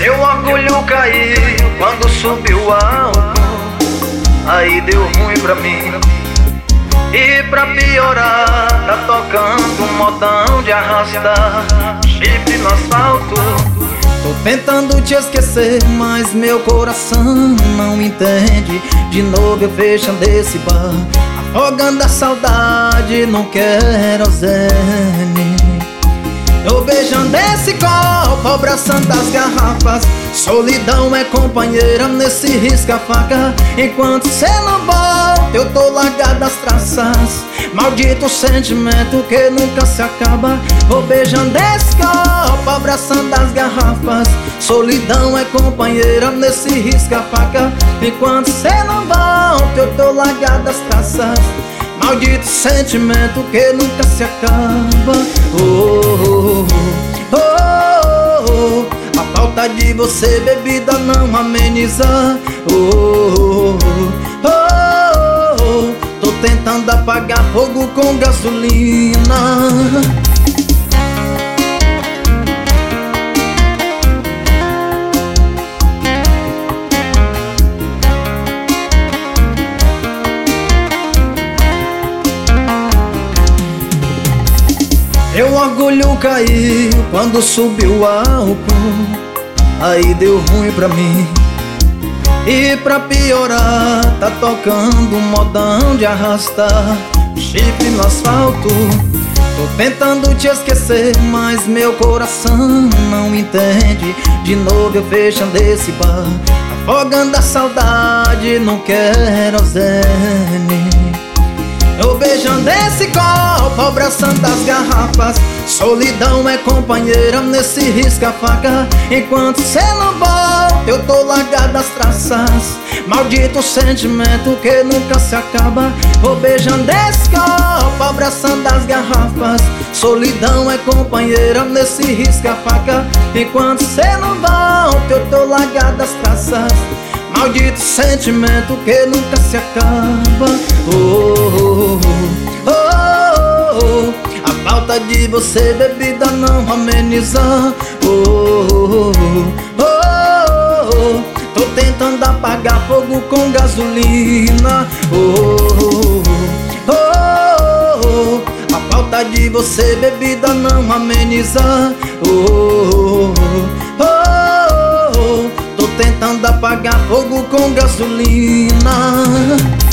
Meu orgulho caiu quando subiu o álcool, aí deu ruim pra mim. E pra piorar, tá tocando um modão de arrastar chifre no asfalto. Tô tentando te esquecer, mas meu coração não entende. De novo eu vejo desse bar, afogando a saudade no querosene. Tô beijando esse copo, abraçando as garrafas. Solidão é companheira nesse risca-faca. Enquanto cê não volta, eu tô largado as traças. Maldito sentimento que nunca se acaba. Vou beijando esse copo, abraçando as garrafas. Solidão é companheira nesse risca-faca. Enquanto cê não volta, eu tô largado as traças. Maldito sentimento que nunca se acaba. Oh, oh, oh, oh. A falta de você, bebida, não ameniza. Oh, oh, oh, oh. Tô tentando apagar fogo com gasolina. Meu orgulho caiu quando subiu o álcool, aí deu ruim pra mim. E pra piorar, tá tocando um modão de arrastar chifre no asfalto. Tô tentando te esquecer, mas meu coração não entende. De novo eu vejo desse bar, afogando a saudade no querosene. Tô beijando esse copo, abraçando as garrafas. Solidão é companheira nesse risca-faca. Enquanto cê não volta, eu tô largado as traças. Maldito sentimento que nunca se acaba. Vou beijando esse copo, abraçando as garrafas. Solidão é companheira nesse risca-faca. Enquanto cê não volta, eu tô largado as traças. Maldito sentimento que nunca se acaba. Oh, oh, oh, oh. A falta de você, bebida, não ameniza. Oh, oh, oh, oh. Tô tentando apagar fogo com gasolina. Oh, oh, oh. A falta de você, bebida, não ameniza. Oh, oh, oh. Tô tentando apagar fogo com gasolina.